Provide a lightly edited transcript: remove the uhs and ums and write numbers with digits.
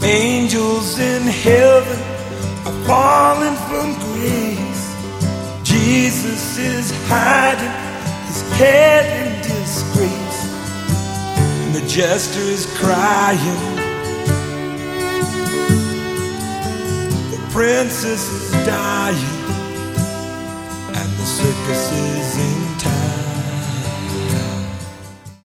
Angels in heaven are falling from grace. Jesus is hiding his head in disgrace. And the jester is crying, the princess is dying, and the circus is in town.